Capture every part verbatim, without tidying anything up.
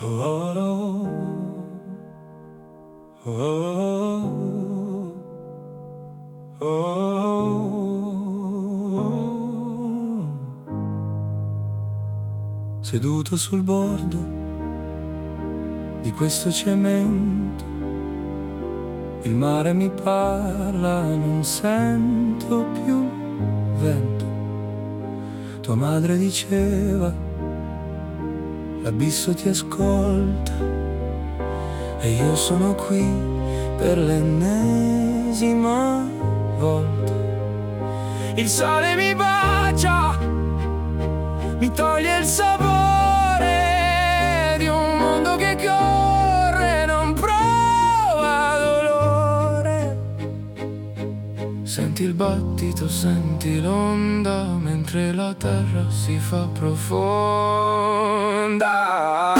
Oh, oh, oh, oh. Seduto sul bordo di questo cemento, il mare mi parla, non sento più vento. Tua madre diceva: l'abisso ti ascolta, e io sono qui per l'ennesima volta. Il sole mi bacia, mi toglie il sapore di un mondo che corre, non prova dolore. Senti il battito, senti l'onda, mentre la terra si fa profonda.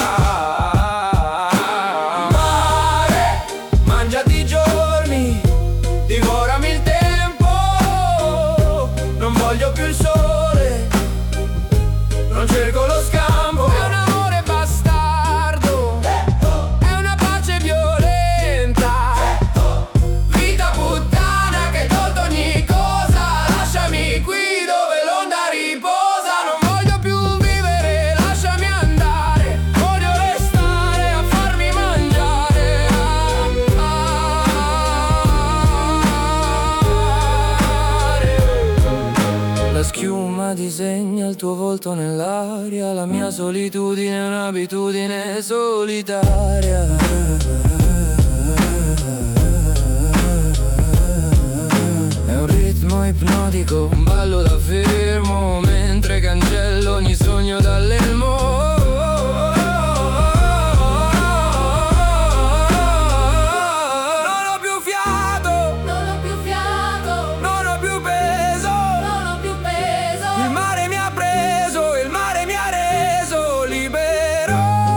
Mare, mangiati i giorni, divorami il tempo. Non voglio più il sole, non cerco lo scampo. È un amore bastardo, è una pace violenta. Vita puttana che hai tolto ogni cosa. Lasciami qui dove l'onda riposa. Non voglio più vivere, lasciami andare. Voglio restare a farmi mangiare. La schiuma disegna il tuo volto nell'aria. La mia solitudine è un'abitudine solitaria. È un ritmo ipnotico, un ballo da fermo, mentre cancello ogni sogno dall'elmo. Non ho più fiato, Non ho più fiato, non ho più peso. non ho più peso. Il mare mi ha preso, il mare mi ha reso libero.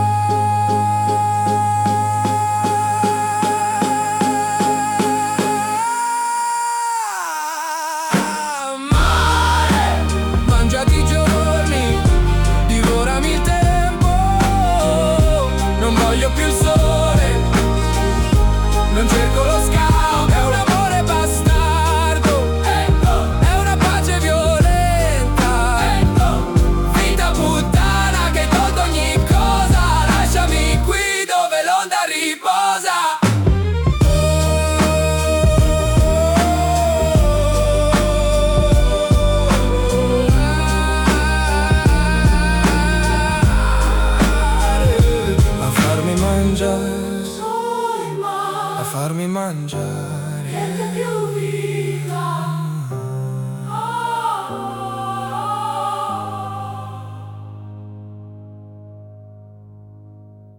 Mare, mangiati i giorni, divorami il tempo. Non voglio più il sole, non cerco lo scampo. È un amore bastardo, è una pace violenta. Vita puttana che hai tolto ogni cosa. Lasciami qui dove l'onda riposa. A farmi mangiare, a farmi mangiare.